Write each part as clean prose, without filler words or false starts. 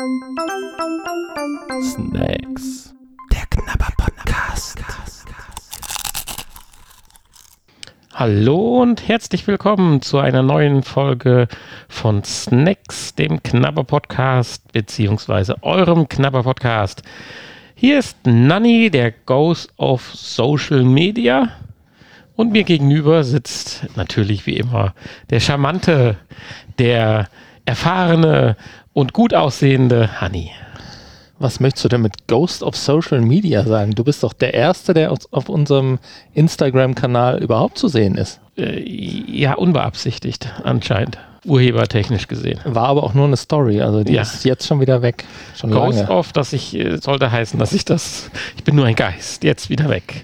Snacks. Der Knabber-Podcast. Hallo und herzlich willkommen zu einer neuen Folge von Snacks, dem Knabber-Podcast, beziehungsweise eurem Knabber-Podcast. Hier ist Nanni, der Ghost of Social Media. Und mir gegenüber sitzt natürlich wie immer der charmante, der erfahrene und gut aussehende Hanni. Was möchtest du denn mit Ghost of Social Media sagen? Du bist doch der Erste, der auf unserem Instagram-Kanal überhaupt zu sehen ist. Ja, unbeabsichtigt anscheinend, urhebertechnisch gesehen. War aber auch nur eine Story, also die ist jetzt schon wieder weg. Schon Ghost lange. of, sollte heißen, ich bin nur ein Geist, jetzt wieder weg.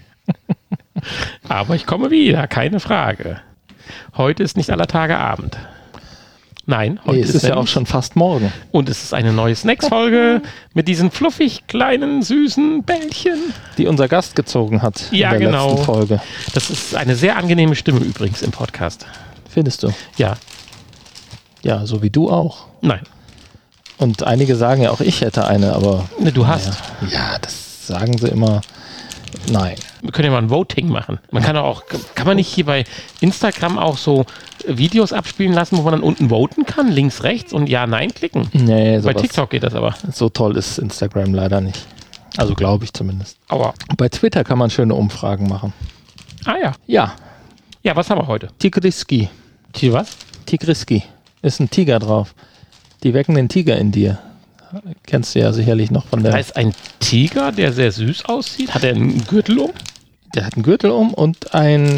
Aber ich komme wieder, keine Frage. Heute ist nicht aller Tage Abend. Nein, heute es ist ja auch schon fast morgen. Und es ist eine neue Snacks-Folge mit diesen fluffig kleinen, süßen Bällchen. Die unser Gast gezogen hat in der letzten Folge. Das ist eine sehr angenehme Stimme übrigens im Podcast. Findest du? Ja. Ja, so wie du auch. Nein. Und einige sagen ja auch, ich hätte eine, aber... Ne, du hast. Ja, das sagen sie immer. Nein. Wir können ja mal ein Voting machen. Kann man nicht hier bei Instagram auch so Videos abspielen lassen, wo man dann unten voten kann? Links, rechts und Ja, Nein klicken? Nee, bei TikTok geht das aber. So toll ist Instagram leider nicht. Also glaube ich zumindest. Aua. Bei Twitter kann man schöne Umfragen machen. Ah ja. Ja. Ja, was haben wir heute? Tigriski. Was? Tigriski. Ist ein Tiger drauf. Die wecken den Tiger in dir. Kennst du ja sicherlich noch von der... Da ist ein Tiger, der sehr süß aussieht. Hat er einen Gürtel um? Der hat einen Gürtel um und so ein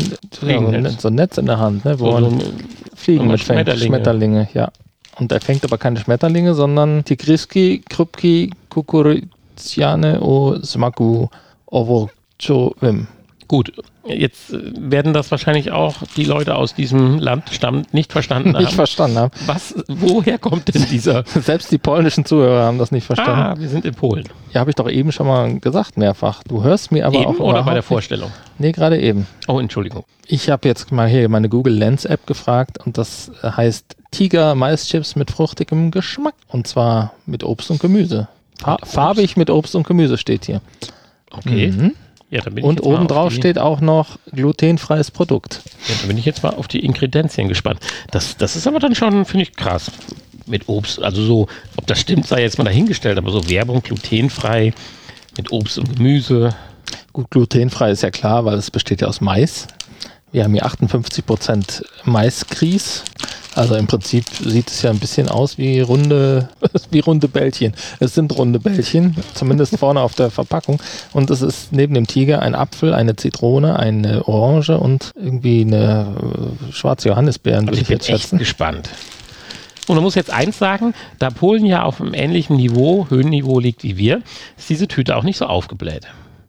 Netz in der Hand, ne, wo man Fliegen mitfängt. Schmetterlinge, ja. Und er fängt aber keine Schmetterlinge, sondern Tigriski, Krupki, Kukuryziane o Smaku Ovorchovim. Gut, jetzt werden das wahrscheinlich auch die Leute aus diesem Landstamm nicht verstanden haben. Nicht verstanden haben. Woher kommt denn dieser? Selbst die polnischen Zuhörer haben das nicht verstanden. Ah, wir sind in Polen. Ja, habe ich doch eben schon mal gesagt, mehrfach. Du hörst mir aber eben auch oder bei der Vorstellung? Nee, gerade eben. Oh, Entschuldigung. Ich habe jetzt mal hier meine Google Lens App gefragt und das heißt Tiger Maischips mit fruchtigem Geschmack. Und zwar mit Obst und Gemüse. Farbig mit Obst und Gemüse steht hier. Okay. Mhm. Ja, dann bin und obendrauf steht auch noch glutenfreies Produkt. Ja, da bin ich jetzt mal auf die Ingredienzien gespannt. Das ist aber dann schon, finde ich, krass. Mit Obst, also so, ob das stimmt, sei jetzt mal dahingestellt, aber so Werbung glutenfrei mit Obst und Gemüse. Gut, glutenfrei ist ja klar, weil es besteht ja aus Mais. Wir haben hier 58% Maisgrieß. Also im Prinzip sieht es ja ein bisschen aus wie runde Bällchen. Es sind runde Bällchen, zumindest vorne auf der Verpackung. Und es ist neben dem Tiger ein Apfel, eine Zitrone, eine Orange und irgendwie eine schwarze Johannisbeeren, würde ich jetzt schätzen. Ich bin echt gespannt. Und man muss jetzt eins sagen, da Polen ja auf einem ähnlichen Höhenniveau liegt wie wir, ist diese Tüte auch nicht so aufgebläht.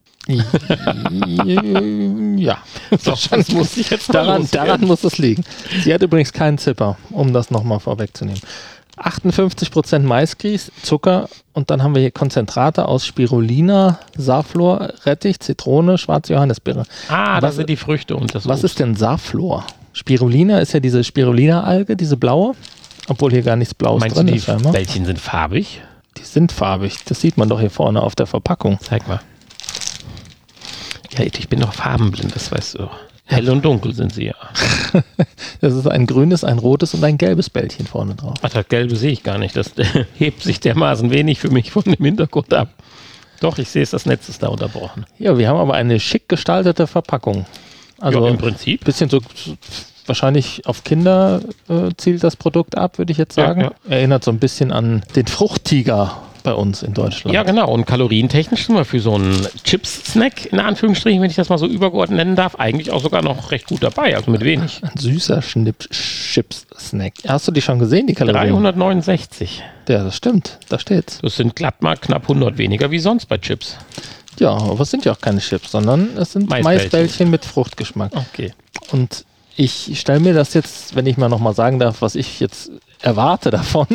Ja, das muss ich jetzt daran muss es liegen. Sie hat übrigens keinen Zipper, um das nochmal vorwegzunehmen. 58% Maisgrieß, Zucker und dann haben wir hier Konzentrate aus Spirulina, Safflor, Rettich, Zitrone, schwarze Johannisbeere. Das sind die Früchte und das Was ist denn Safflor? Spirulina ist ja diese Spirulina-Alge, diese blaue, obwohl hier gar nichts Blaues drin ist. Meinst du, die Bällchen sind farbig? Die sind farbig, das sieht man doch hier vorne auf der Verpackung. Zeig mal. Ja, ich bin doch farbenblind, das weißt du. Hell und dunkel sind sie ja. Das ist ein grünes, ein rotes und ein gelbes Bällchen vorne drauf. Ach, das gelbe sehe ich gar nicht. Das hebt sich dermaßen wenig für mich von dem Hintergrund ab. Doch, ich sehe es, das Netz ist da unterbrochen. Ja, wir haben aber eine schick gestaltete Verpackung. Also ja, im Prinzip. Bisschen so wahrscheinlich auf Kinder zielt das Produkt ab, würde ich jetzt sagen. Ja. Erinnert so ein bisschen an den Fruchttiger bei uns in Deutschland. Ja, genau. Und kalorientechnisch sind wir für so einen Chips-Snack, in Anführungsstrichen, wenn ich das mal so übergeordnet nennen darf, eigentlich auch sogar noch recht gut dabei, also mit wenig. Ein süßer Chips-Snack. Hast du die schon gesehen, die Kalorien? 369. Ja, das stimmt. Da steht's. Das sind glatt mal knapp 100 weniger wie sonst bei Chips. Ja, aber es sind ja auch keine Chips, sondern es sind Maisbällchen mit Fruchtgeschmack. Okay. Und ich stelle mir das jetzt, wenn ich mal nochmal sagen darf, was ich jetzt erwarte davon,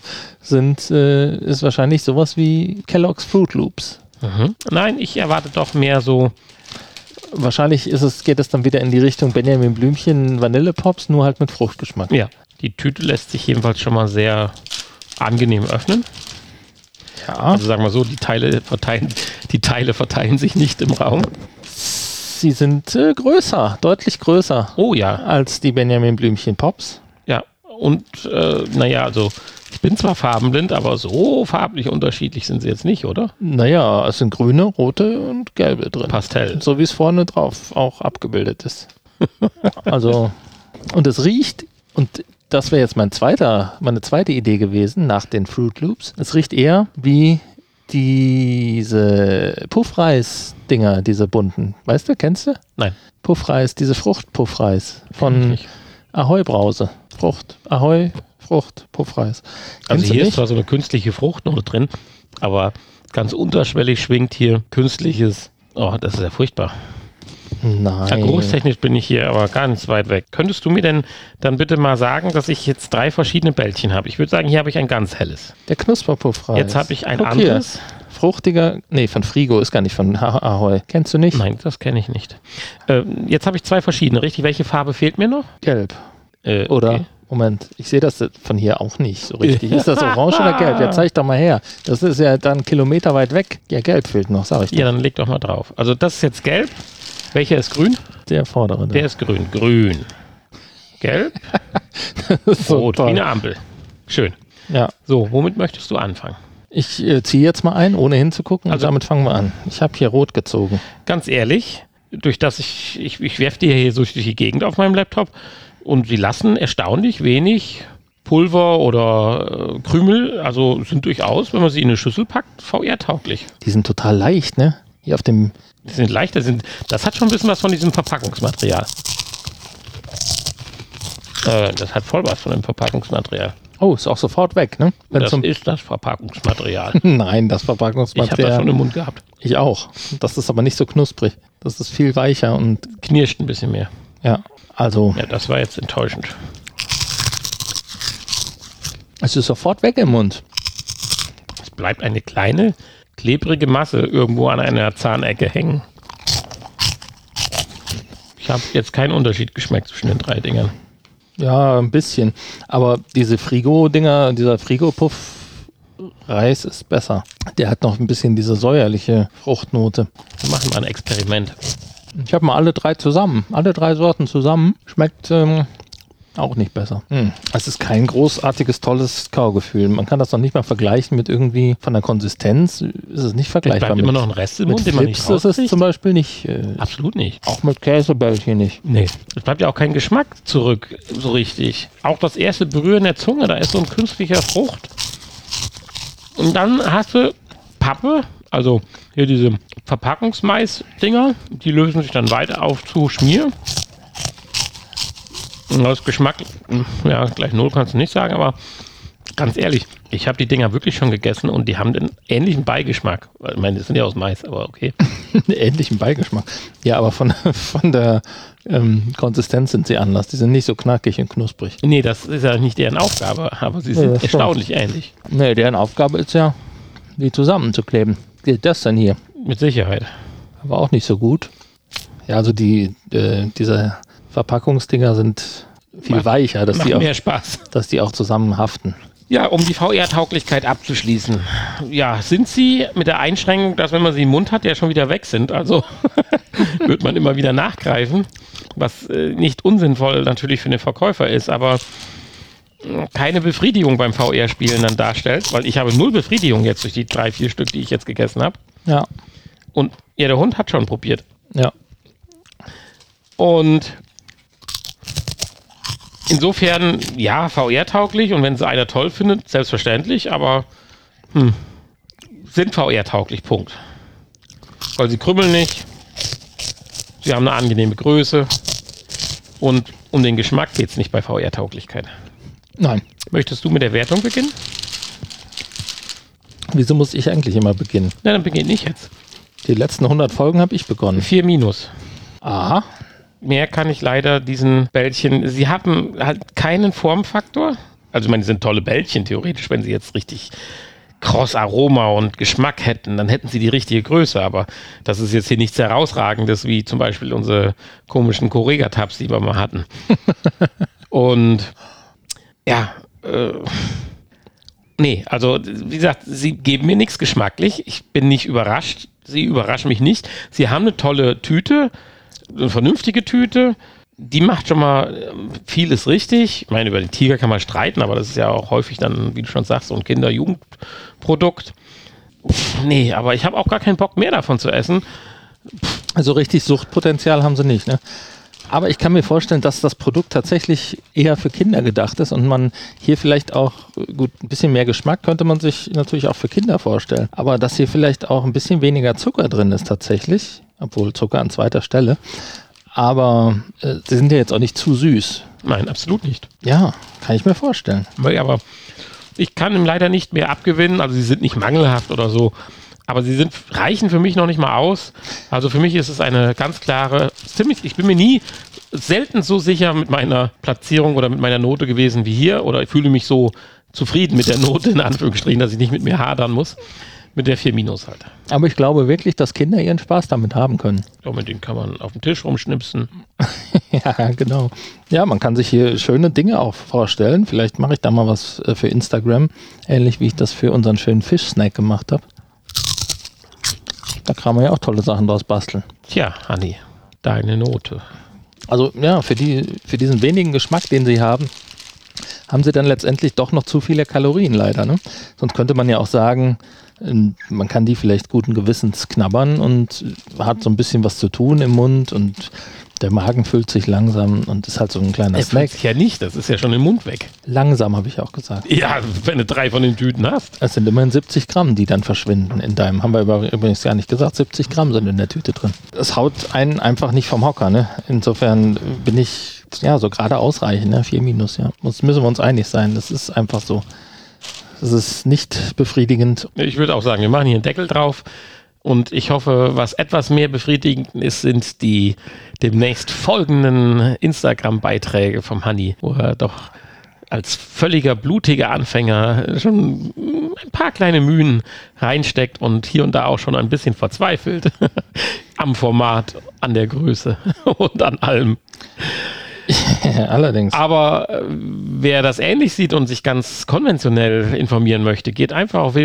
ist wahrscheinlich sowas wie Kellogg's Fruit Loops. Mhm. Nein, ich erwarte doch mehr so. Wahrscheinlich geht es dann wieder in die Richtung Benjamin Blümchen Vanillepops, nur halt mit Fruchtgeschmack. Ja, die Tüte lässt sich jedenfalls schon mal sehr angenehm öffnen. Ja. Also sagen wir so, die Teile verteilen sich nicht im Raum. Sie sind größer, deutlich größer. Oh ja. Als die Benjamin Blümchen Pops. Ja, und also ich bin zwar farbenblind, aber so farblich unterschiedlich sind sie jetzt nicht, oder? Naja, es sind grüne, rote und gelbe drin. Pastell. So wie es vorne drauf auch abgebildet ist. Also, und es riecht, und das wäre jetzt meine zweite Idee gewesen nach den Fruit Loops. Es riecht eher wie diese Puffreis-Dinger, diese bunten. Weißt du, kennst du? Nein. Puffreis, diese Frucht-Puffreis von Ahoi Brause. Ahoi Frucht, Puffreis. Also hier ist zwar so eine künstliche Fruchtnote drin, aber ganz unterschwellig schwingt hier künstliches. Oh, das ist ja furchtbar. Nein. Ja, geruchstechnisch bin ich hier aber ganz weit weg. Könntest du mir denn dann bitte mal sagen, dass ich jetzt 3 verschiedene Bällchen habe? Ich würde sagen, hier habe ich ein ganz helles. Der Knusperpuffreis. Jetzt habe ich ein anderes. Fruchtiger, von Frigo, ist gar nicht von Ahoi. Kennst du nicht? Nein, das kenne ich nicht. Jetzt habe ich 2 verschiedene, richtig? Welche Farbe fehlt mir noch? Gelb. Oder, okay. Moment, ich sehe das von hier auch nicht so richtig. Ist das orange oder gelb? Ja, zeig doch mal her. Das ist ja dann Kilometer weit weg. Ja, gelb fehlt noch, sag ich dir. Ja, dann leg doch mal drauf. Also das ist jetzt gelb. Welcher ist grün? Der vordere. Der ist grün. Grün. Gelb. So rot. toll. Wie eine Ampel. Schön. Ja. So, womit möchtest du anfangen? Ich ziehe jetzt mal ein, ohne hinzugucken. Also und damit fangen wir an. Ich habe hier rot gezogen. Ganz ehrlich, durch das ich werfe die hier so durch die Gegend auf meinem Laptop und sie lassen erstaunlich wenig Pulver oder Krümel, also sind durchaus, wenn man sie in eine Schüssel packt, VR-tauglich. Die sind total leicht, ne? Hier auf dem... Die sind leichter, das hat schon ein bisschen was von diesem Verpackungsmaterial. Das hat voll was von dem Verpackungsmaterial. Oh, ist auch sofort weg, ne? Das ist das Verpackungsmaterial. Nein, das Ich habe Verpackungsmaterial. das schon im Mund gehabt. Ich auch. Das ist aber nicht so knusprig. Das ist viel weicher und Knirscht ein bisschen mehr. ja, also Ja, das war jetzt enttäuschend. es ist sofort weg im Mund. Es bleibt eine kleine, klebrige Masse irgendwo an einer Zahnecke hängen. Ich habe jetzt keinen Unterschied geschmeckt zwischen den 3 Dingern. Ja, ein bisschen. Aber diese Frigo-Dinger, dieser Frigo-Puff-Reis ist besser. Der hat noch ein bisschen diese säuerliche Fruchtnote. Wir machen mal ein Experiment. Ich habe mal alle 3 zusammen. Alle 3 Sorten zusammen. Schmeckt auch nicht besser. Es ist kein großartiges, tolles Kaugefühl. Man kann das noch nicht mal vergleichen mit irgendwie von der Konsistenz. Ist es nicht Es vergleichbar. bleibt immer noch ein Rest im mit Mund, den man nicht Flips ist es rauskriegt. zum Beispiel nicht. Absolut nicht. Auch mit Käsebällchen nicht. Nee. Es bleibt ja auch kein Geschmack zurück, so richtig. Auch das erste Berühren der Zunge, da ist so ein künstlicher Frucht. Und dann hast du Pappe, also hier diese Verpackungsmais-Dinger, die lösen sich dann weiter auf zu Schmier. Und das Geschmack, ja, gleich 0 kannst du nicht sagen, aber ganz ehrlich, ich habe die Dinger wirklich schon gegessen und die haben den ähnlichen Beigeschmack. Ich meine, das sind ja aus Mais, aber okay. Ähnlichen Beigeschmack. Ja, aber von der Konsistenz sind sie anders. Die sind nicht so knackig und knusprig. Nee, das ist ja nicht deren Aufgabe, aber sie sind das stimmt. erstaunlich ähnlich. Nee, deren Aufgabe ist ja, die zusammenzukleben. Gilt das denn hier? Mit Sicherheit. Aber auch nicht so gut. Ja, also diese Verpackungsdinger sind viel weicher, dass Macht mehr Spaß. die auch zusammen haften. Ja, um die VR-Tauglichkeit abzuschließen. Ja, sind sie mit der Einschränkung, dass wenn man sie im Mund hat, ja schon wieder weg sind. Also wird man immer wieder nachgreifen, was nicht unsinnvoll natürlich für den Verkäufer ist, aber keine Befriedigung beim VR-Spielen dann darstellt, weil ich habe 0 Befriedigung jetzt durch die 3, 4 Stück, die ich jetzt gegessen habe. Ja, Und ja, der Hund hat schon probiert. ja. Und insofern, ja, VR-tauglich und wenn es einer toll findet, selbstverständlich, aber sind VR-tauglich, Punkt. Weil sie krümmeln nicht, sie haben eine angenehme Größe und um den Geschmack geht es nicht bei VR-Tauglichkeit. Nein. Möchtest du mit der Wertung beginnen? Wieso muss ich eigentlich immer beginnen? Na, dann beginne ich jetzt. Die letzten 100 Folgen habe ich begonnen. 4 minus. Aha. Mehr kann ich leider diesen Bällchen, sie haben halt keinen Formfaktor. Also ich meine, die sind tolle Bällchen theoretisch, wenn sie jetzt richtig kross Aroma und Geschmack hätten, dann hätten sie die richtige Größe, aber das ist jetzt hier nichts Herausragendes, wie zum Beispiel unsere komischen Correga-Tabs, die wir mal hatten. Und ja, Nee, also wie gesagt, sie geben mir nichts geschmacklich. Ich bin nicht überrascht. Sie überraschen mich nicht. Sie haben eine tolle Tüte, eine vernünftige Tüte. Die macht schon mal vieles richtig. Ich meine, über den Tiger kann man streiten, aber das ist ja auch häufig dann, wie du schon sagst, so ein Kinder-Jugendprodukt. Nee, aber ich habe auch gar keinen Bock mehr davon zu essen. Also richtig Suchtpotenzial haben sie nicht, ne? Aber ich kann mir vorstellen, dass das Produkt tatsächlich eher für Kinder gedacht ist und man hier vielleicht auch, gut, ein bisschen mehr Geschmack könnte man sich natürlich auch für Kinder vorstellen. Aber dass hier vielleicht auch ein bisschen weniger Zucker drin ist tatsächlich, obwohl Zucker an zweiter Stelle. Aber sie sind ja jetzt auch nicht zu süß. Nein, absolut nicht. Ja, kann ich mir vorstellen. Aber ich kann ihm leider nicht mehr abgewinnen. Also sie sind nicht mangelhaft oder so. Aber sie reichen für mich noch nicht mal aus. Also für mich ist es eine ganz klare, ich bin mir selten so sicher mit meiner Platzierung oder mit meiner Note gewesen wie hier. Oder ich fühle mich so zufrieden mit der Note, in Anführungsstrichen, dass ich nicht mit mir hadern muss. Mit der 4- halt. Aber ich glaube wirklich, dass Kinder ihren Spaß damit haben können. Ja, mit denen kann man auf dem Tisch rumschnipsen. Ja, genau. Ja, man kann sich hier schöne Dinge auch vorstellen. Vielleicht mache ich da mal was für Instagram. Ähnlich wie ich das für unseren schönen Fischsnack gemacht habe. Da kann man ja auch tolle Sachen draus basteln. Tja, Hanni, deine Note. Also ja, für diesen wenigen Geschmack, den sie haben sie dann letztendlich doch noch zu viele Kalorien leider. Ne? Sonst könnte man ja auch sagen, man kann die vielleicht guten Gewissens knabbern und hat so ein bisschen was zu tun im Mund und der Magen füllt sich langsam und ist halt so ein kleiner Snack. Füllt sich ja nicht, das ist ja schon im Mund weg. Langsam, habe ich auch gesagt. Ja, wenn du 3 von den Tüten hast. Es sind immerhin 70 Gramm, die dann verschwinden in deinem. Haben wir übrigens gar nicht gesagt, 70 Gramm sind in der Tüte drin. Es haut einen einfach nicht vom Hocker. Ne? Insofern bin ich so gerade ausreichend, ne? 4-, ja. Müssen wir uns einig sein. Das ist einfach so. Das ist nicht befriedigend. Ich würde auch sagen, wir machen hier einen Deckel drauf. Und ich hoffe, was etwas mehr befriedigend ist, sind die demnächst folgenden Instagram-Beiträge vom Hanni, wo er doch als völliger blutiger Anfänger schon ein paar kleine Mühen reinsteckt und hier und da auch schon ein bisschen verzweifelt am Format, an der Größe und an allem. Allerdings. Aber wer das ähnlich sieht und sich ganz konventionell informieren möchte, geht einfach auf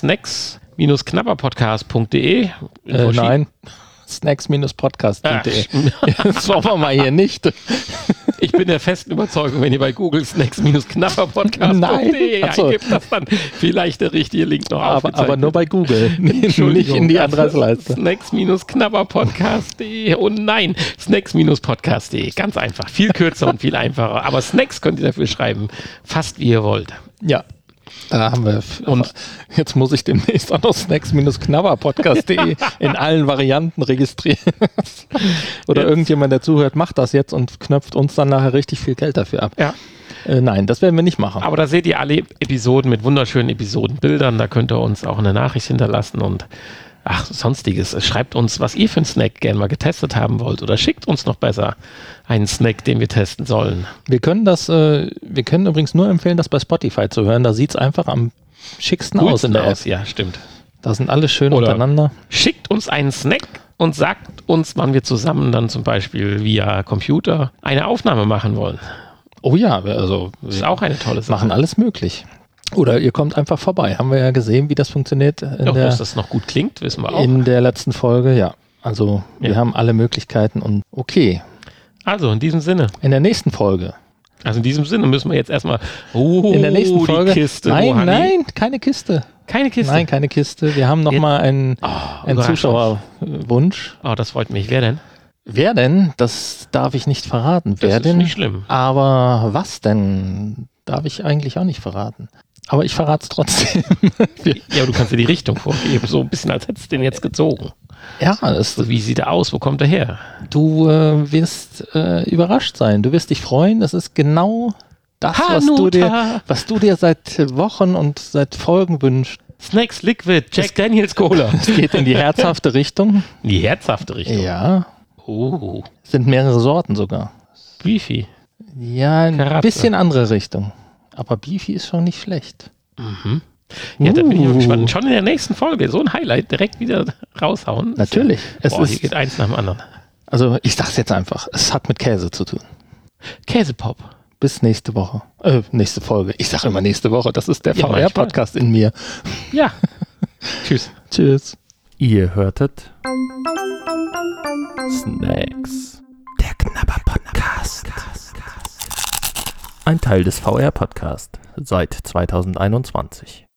www.snacks-knabberpodcast.de. Nein, snacks-podcast.de. Das wollen wir mal hier nicht. Ich bin der festen Überzeugung, wenn ihr bei Google snacks-knabberpodcast.de eingibt, dass dann vielleicht der richtige Link noch aufgezeigt aber nur bei Google, nicht in die Adressleiste. Snacks-knabberpodcast.de. Oh nein, snacks-podcast.de. Ganz einfach, viel kürzer und viel einfacher. Aber Snacks könnt ihr dafür schreiben, fast wie ihr wollt. Ja. Da haben wir. Und jetzt muss ich demnächst auch noch snacks-knabberpodcast.de in allen Varianten registrieren. Oder irgendjemand, der zuhört, macht das jetzt und knöpft uns dann nachher richtig viel Geld dafür ab. Ja. Nein, das werden wir nicht machen. Aber da seht ihr alle Episoden mit wunderschönen Episodenbildern. Da könnt ihr uns auch eine Nachricht hinterlassen und sonstiges. Schreibt uns, was ihr für einen Snack gerne mal getestet haben wollt oder schickt uns noch besser einen Snack, den wir testen sollen. Wir können übrigens nur empfehlen, das bei Spotify zu hören. Da sieht es einfach am schicksten aus in der App. Ja, stimmt. Da sind alle schön untereinander. Schickt uns einen Snack und sagt uns, wann wir zusammen dann zum Beispiel via Computer eine Aufnahme machen wollen. Oh ja, also das ist auch eine tolle Sache. Machen alles möglich. Oder ihr kommt einfach vorbei. Haben wir ja gesehen, wie das funktioniert. Dass das noch gut klingt, wissen wir auch. In der letzten Folge, ja. Also wir haben alle Möglichkeiten und okay. Also in diesem Sinne. In der nächsten Folge. Also in diesem Sinne müssen wir jetzt erstmal in der nächsten Folge. Die Kiste. Nein, keine Kiste. Keine Kiste? Nein, keine Kiste. Wir haben nochmal einen Zuschauerwunsch. Oh, das freut mich. Wer denn? Wer denn? Das darf ich nicht verraten. Wer denn? Das ist nicht schlimm. Aber was denn? Darf ich eigentlich auch nicht verraten. Aber ich verrate es trotzdem. Ja, aber du kannst dir die Richtung vorgeben. So ein bisschen, als hättest du den jetzt gezogen. Ja. Wie sieht er aus? Wo kommt er her? Du wirst überrascht sein. Du wirst dich freuen. Das ist genau das, was du dir seit Wochen und seit Folgen wünschst. Snacks Liquid, Jack Daniels Cola. Es geht in die herzhafte Richtung. In die herzhafte Richtung? Ja. Es sind mehrere Sorten sogar. Beefy. Ja, ein bisschen andere Richtung. Aber Beefy ist schon nicht schlecht. Mhm. Ja, da bin ich gespannt. Schon in der nächsten Folge so ein Highlight direkt wieder raushauen. Natürlich. Hier geht eins nach dem anderen. Also ich sag's jetzt einfach, es hat mit Käse zu tun. Käsepop. bis nächste Woche. Nächste Folge. Ich sage immer nächste Woche. Das ist der Ja, VR-Podcast in mir. Ja. Tschüss. Tschüss. Ihr hörtet Snacks. Der Knabber-Podcast. Ein Teil des VR-Podcast seit 2021.